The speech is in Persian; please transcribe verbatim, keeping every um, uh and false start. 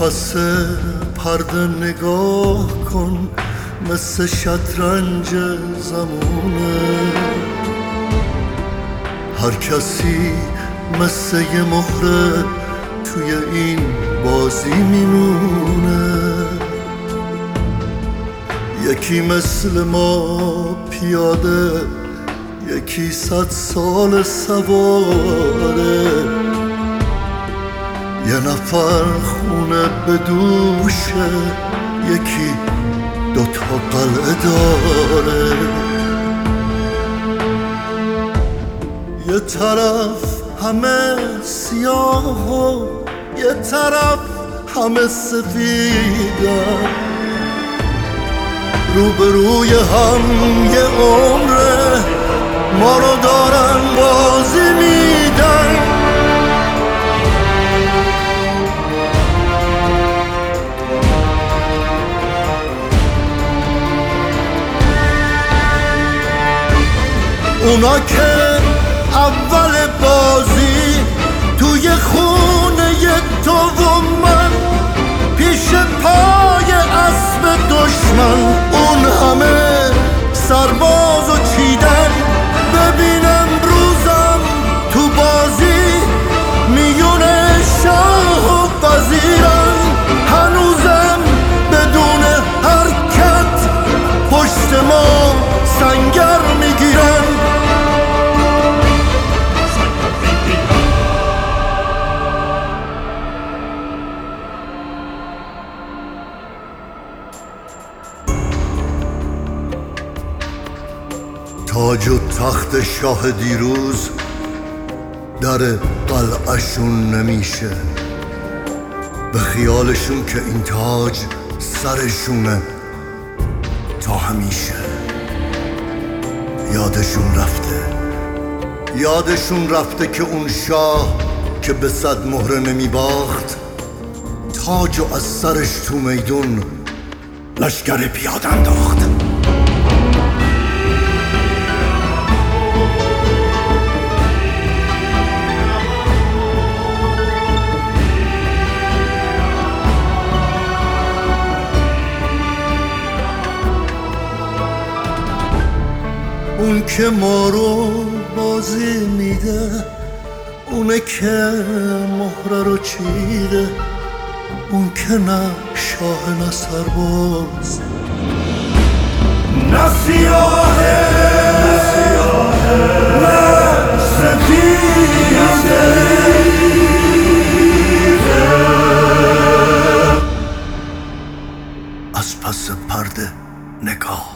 پس پرده نگاه کن، مثل شطرنج زمونه. هر کسی مثل یه مهره توی این بازی میمونه. یکی مثل ما پیاده، یکی صد سال سواره. یه نفر خونه به دوشه، یکی دوتا قلعه داره. یه طرف همه سیاه و یه طرف همه سفیدن، روبروی هم یه عمره ما رو دارن بازی میدن. اونا که اول بازی توی خونه تو و من، پیش پای اسب دشمن اون همه سرباز و چیدن. ببینم روزم تو بازی میونه شاه و وزیرن، هنوزم بدون حرکت پشت ما سنگر میگیرن. تاج و تخت شاه دیروز در قلعه‌شون نمیشه، به خیالشون که این تاج سرشونه تا همیشه. یادشون رفته یادشون رفته که اون شاه که به صد مهره نمیباخت، تاج و از سرش تو میدون لشکر پیاده انداخت. اون که ما رو بازی میده، اونه که مهره رو چیده. اون که نه شاه نه سرباز، نه سیاهه نه سفیده. از پس پرده نگاه